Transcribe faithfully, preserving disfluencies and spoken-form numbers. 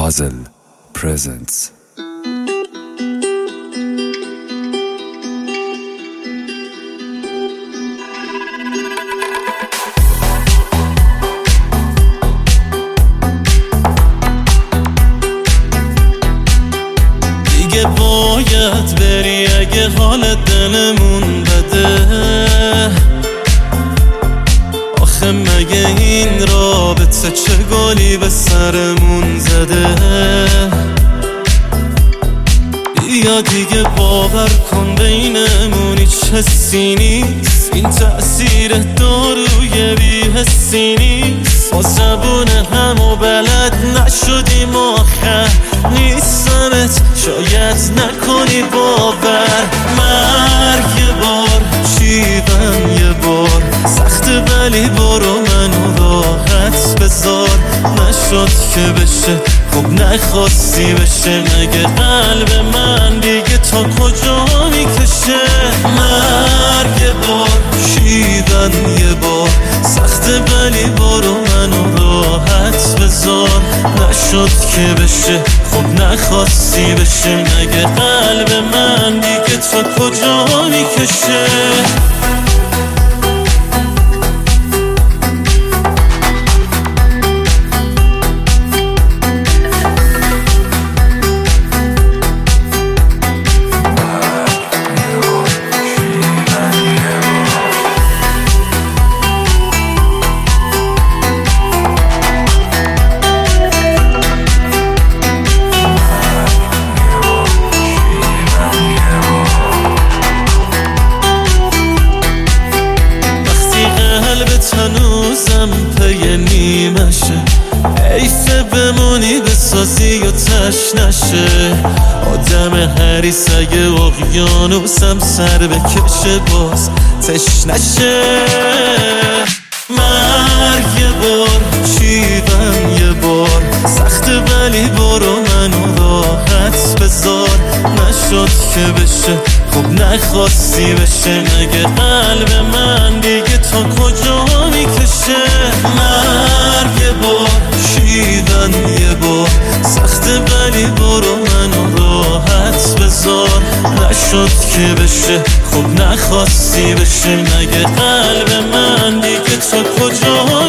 Puzzle presents. دیگه باید بری اگه حال دلمون بده. آخه مگه این رابطه چه گلی به سرمون زده؟ یا دیگه باور کن بینمون هیچ حسی نیست، این تأثیر داروی بی حسی نیست. با زبون هم و بلد نشدیم آخر نیستمت، شاید نکنی باور. مرگ یه بار، شیون یه بار، سخته ولی برو منو راحت بذار. نشد که بشه خب نخواستی بشه، مگه قلب من دیگه تا کجا میکشه؟ مرگ یه بار، شیون یه بار، سخته ولی برو منو راحت بذار. نشد که بشه خب نخواستی بشه، مگه قلب من دیگه تا کجا میکشه؟ هنوزم پی نیمشه، حیفه بمونی بسازی و تش نشه. آدم حریص اگه اقیانوسم سر بکشه باز تش نشه. مرگ یه بار، شیون یه بار، سخته ولی برو منو راحت بذار. نشد که بشه خب نخواستی بشه، مگه قلب من دیگه تا کجا میکشه؟ مرگ یه بار، شیون یه بار، سخته ولی برو منو راحت بذار. نشد که بشه خب نخواستی بشه، مگه قلب من دیگه تا کجا